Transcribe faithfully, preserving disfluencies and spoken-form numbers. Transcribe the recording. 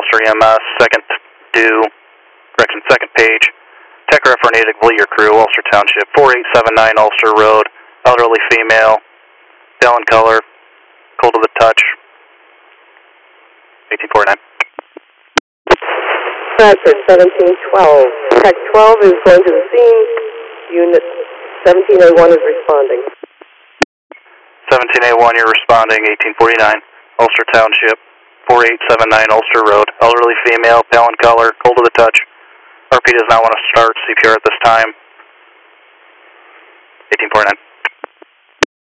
Ulster E M S, second due, correction, second page. Tech ref for native Leader crew, Ulster Township, four eight seven nine Ulster Road, elderly female, pale in color, cold to the touch, eighteen forty-nine. Bradford, seventeen twelve. Tech twelve is going to the scene. Unit seventeen A one is responding. seventeen A one, you're responding, eighteen forty-nine. Ulster Township, four eight seven nine Ulster Road, elderly female, pale in color, cold to the touch. R P does not want to start C P R at this time. eighteen forty-nine.